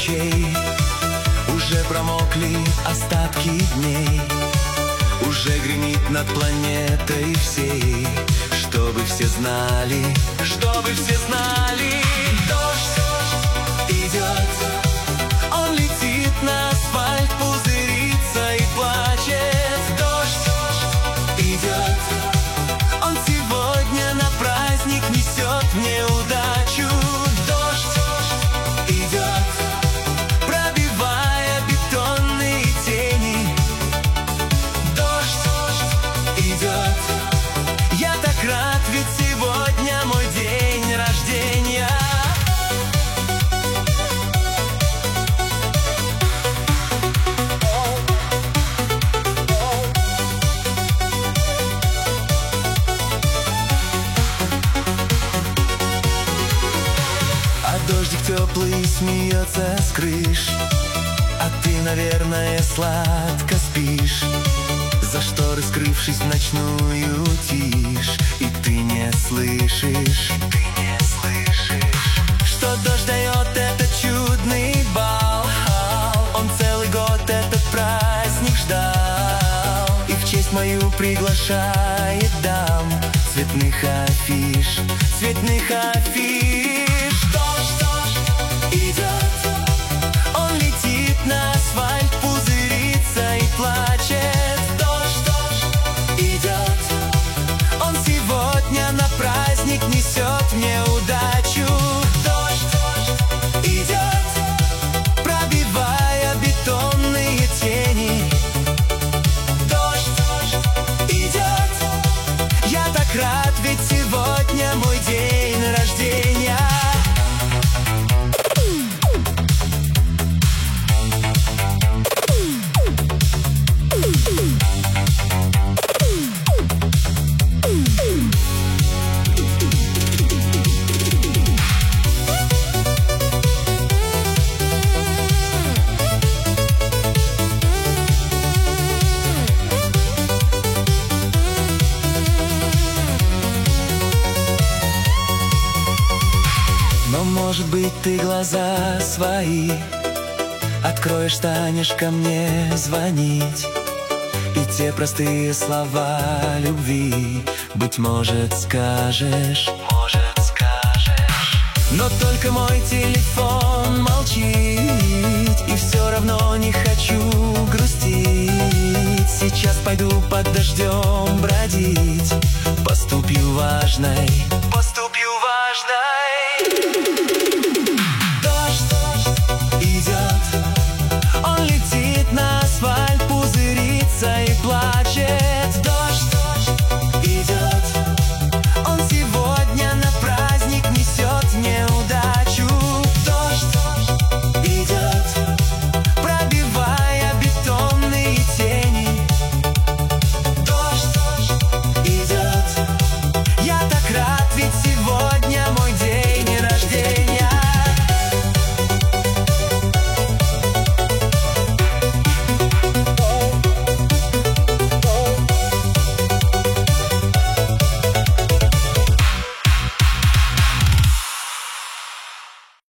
ночей, уже промокли остатки дней, уже гремит над планетой всей. Чтобы все знали, чтобы все знали, дождь идет, он летит на асфальт, пузырится и плачет. Дождь идет, он сегодня на праздник несет мне удачу. Дождь идет, пробивая бетонные тени. Дождь идет, я так рад, ведь сегодня мой день рождения. А дождик теплый смеется с крыш, а ты, наверное, сладко спишь, за шторы скрывшись в ночную тишь. И ты не слышишь, что дождь дает этот чудный бал. Он целый год этот праздник ждал, и в честь мою приглашает дам цветных афиш, цветных афиш. Дождь идет, он летит на асфальт, пузырится и плачет. Дождь идет, он сегодня на праздник несет мне удачу. Дождь идет, пробивая бетонные тени. Дождь идет, я так рад, ведь сегодня мой день рождения. Но, может быть, ты глаза свои откроешь, станешь ко мне звонить, и те простые слова любви, быть может, скажешь. Но только мой телефон молчит, и все равно не хочу грустить. Сейчас пойду под дождем бродить, поступью важной